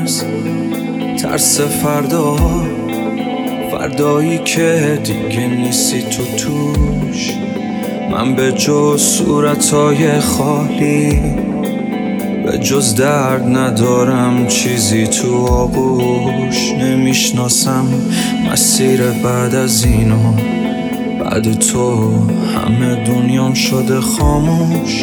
از ترس فردایی که دیگه نیستی توش. من به جز صورتای خالی، به جز درد ندارم چیزی تو آغوش. نمیشناسم مسیر بعد از اینو، بعد تو همه دنیام شده خاموش.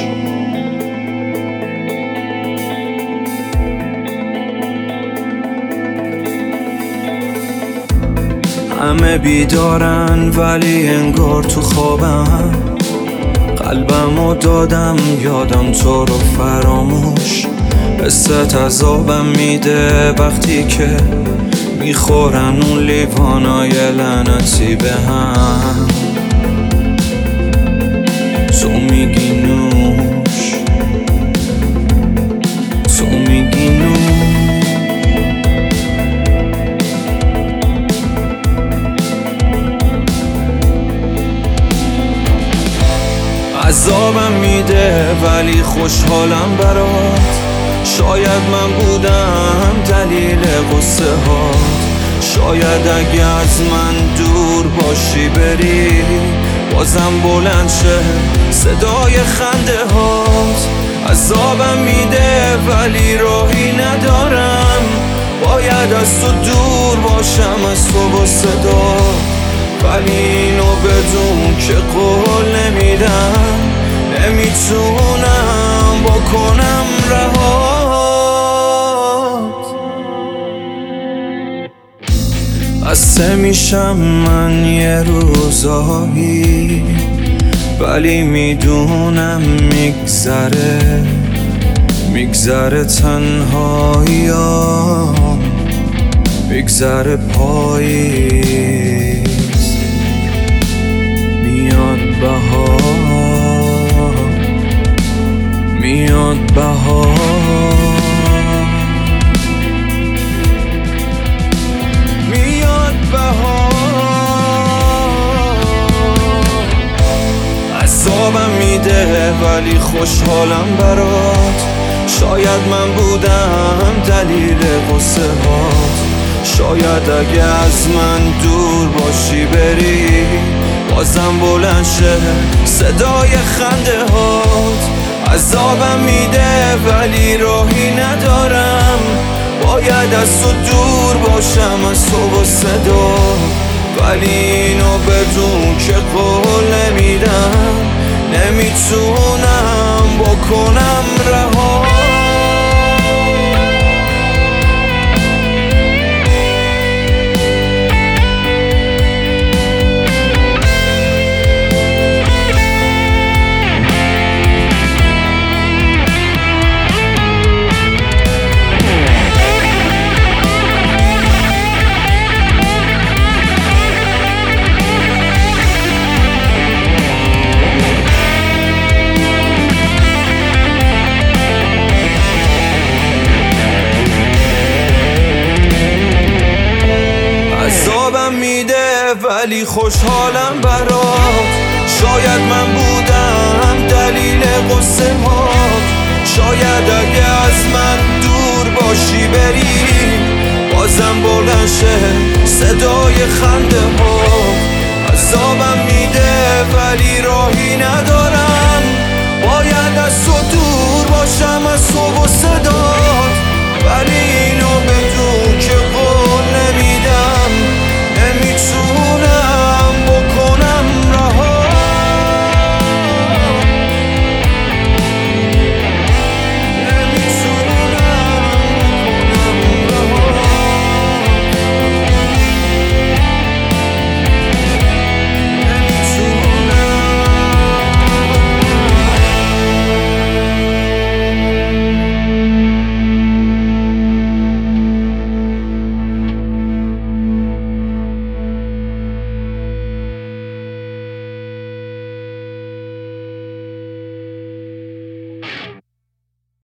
همه بیدارن ولی انگار تو خوابم، قلبمو دادم یادم تو رو فراموش. قصت عذابم میده وقتی که میخورن اون لیوانای لعنتی به هم. تو میگی نوش، تو میگی نوش. عذابم میده ولی خوشحالم برات. شاید من بودم دلیل قصه هات. شاید اگه از من دور باشی بری، بازم بلند شه صدای خنده هات. عذابم میده ولی راهی ندارم، باید از تو دور باشم از تو با صدا. ولی اینو بدون که قول نمیدم، نمیتونم بکنم رهات. قصه میشم من یه روزایی، ولی میدونم میگذره تنهاییام، میگذره پاییز، میاد بهار، میاد بهار. عذابم میده ولی خوشحالم برات. شاید من بودم دلیل قصه هات. شاید اگه از من دور باشی بری، بازم بلند شه صدای خنده هات. عذابم میده ولی راهی ندارم، باید از تو دور باشم از تو با صدا. ولی اینو بدون که قول نمیدم، نمیتونم بکنم رها. عذابم میده ولی خوشحالم برات. شاید من بودم دلیل قصه هات. شاید اگه از من دور باشی بری، بازم بلند شه صدای خنده هات. عذابم میده ولی راهی ندارم، باید از تو دور باشم از تو و صدات. ولی اینو بدون